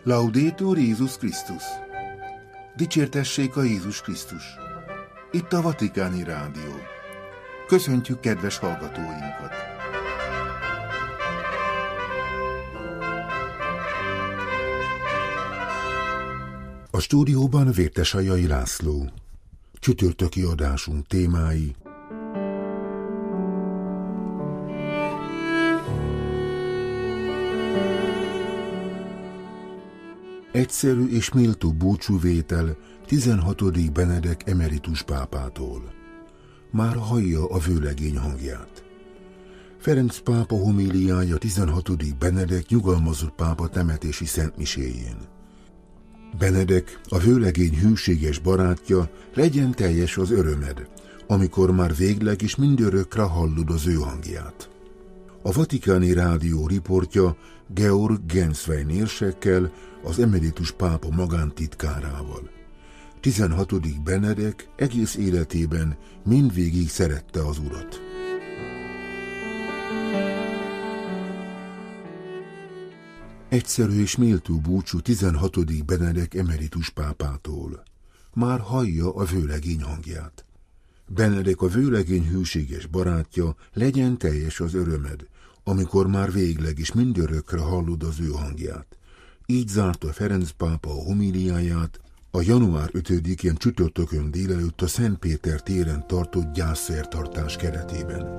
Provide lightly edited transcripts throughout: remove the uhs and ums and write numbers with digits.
Laudetur Jézus Krisztus! Dicsértessék a Jézus Krisztus! Itt a Vatikáni Rádió. Köszöntjük kedves hallgatóinkat! A stúdióban Vértesajai László. Csütörtöki adásunk témái: egyszerű és méltó búcsúvétel 16. Benedek emeritus pápától. Már hallja a vőlegény hangját. Ferenc pápa homíliája 16. Benedek nyugalmazott pápa temetési szentmiséjén. Benedek, a vőlegény hűséges barátja, legyen teljes az örömed, amikor már végleg és mindörökre hallod az ő hangját. A Vatikáni Rádió riportja Georg Genswein érsekkel, az emeritus pápa magántitkárával. 16. Benedek egész életében mindvégig szerette az Urat. Egyszerű és méltó búcsú 16. Benedek emeritus pápától. Már hallja a vőlegény hangját. Benedek, a vőlegény hűséges barátja, legyen teljes az örömed, amikor már végleg és mindörökre hallod az ő hangját. Így zárta Ferenc pápa a homíliáját a január 5-én csütörtökön délelőtt a Szent Péter téren tartott gyászszertartás keretében.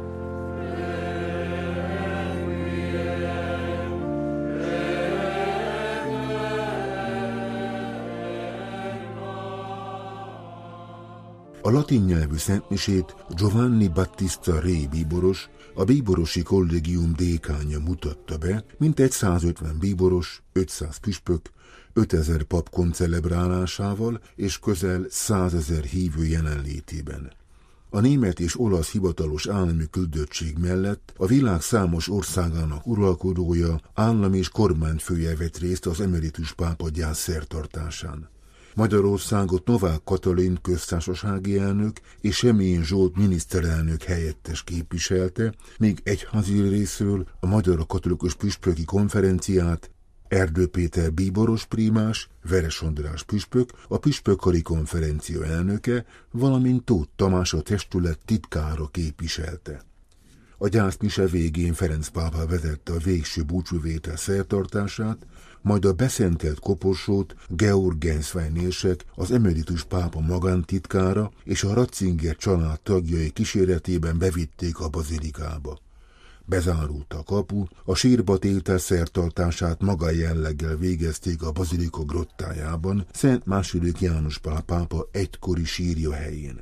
A latin nyelvű szentmisét Giovanni Battista Re bíboros, a bíborosi kollégium dékánja mutatta be, mintegy 150 bíboros, 500 püspök, 5000 pap koncelebrálásával és közel 100 000 hívő jelenlétében. A német és olasz hivatalos állami küldöttség mellett a világ számos országának uralkodója, állam és kormányfője vett részt az emeritus pápa gyászszertartásán. Magyarországot Novák Katalin köztársasági elnök és Semjén Zsolt miniszterelnök helyettes képviselte, míg egyházi részről a Magyar Katolikus Püspöki Konferenciát Erdő Péter bíboros prímás, Veres András püspök, a Püspökkari Konferencia elnöke, valamint Tóth Tamás a testület titkára képviselte. A gyászmise végén Ferenc pápa vezette a végső búcsúvétel szertartását, majd a beszentelt koporsót Georg Genswein érsek, az emeritus pápa magántitkára és a Ratzinger család tagjai kíséretében bevitték a bazilikába. Bezárult a kapu, a sírba tétel szertartását magájelleggel végezték a bazilika grottájában, Szent II. János Pál pápa egykori sírja helyén.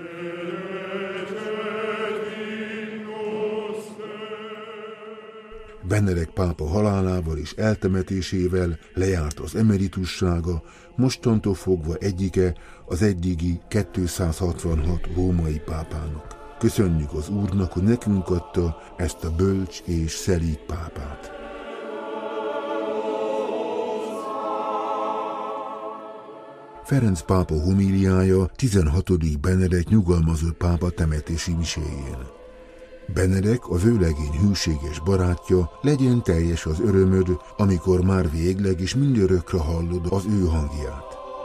Benedek pápa halálával és eltemetésével lejárt az emeritussága, mostantól fogva egyike az eddigi 266 római pápának. Köszönjük az Úrnak, hogy nekünk adta ezt a bölcs és szelíd pápát. Ferenc pápa homíliája 16. Benedek nyugalmazott pápa temetési miséjén. Benedek, a vőlegény hűséges barátja, legyen teljes az örömöd, amikor már végleg és mindörökre hallod az ő hangját.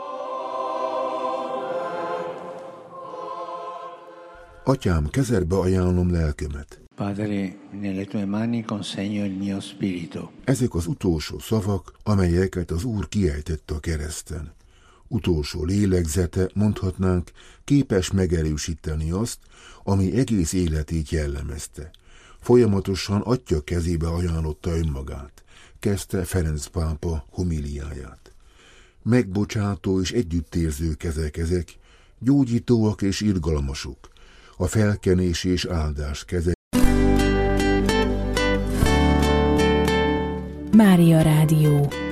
Atyám, kezedbe ajánlom lelkemet. Padre, nelle tue mani consegno il mio spirito. Ezek az utolsó szavak, amelyeket az Úr kiejtett a kereszten. Utolsó lélegzete, mondhatnánk, képes megerősíteni azt, ami egész életét jellemezte. Folyamatosan Atya kezébe ajánlotta önmagát, kezdte Ferenc pápa homíliáját. Megbocsátó és együttérző kezek ezek, gyógyítóak és irgalmasok, a felkenés és áldás keze. Mária Rádió.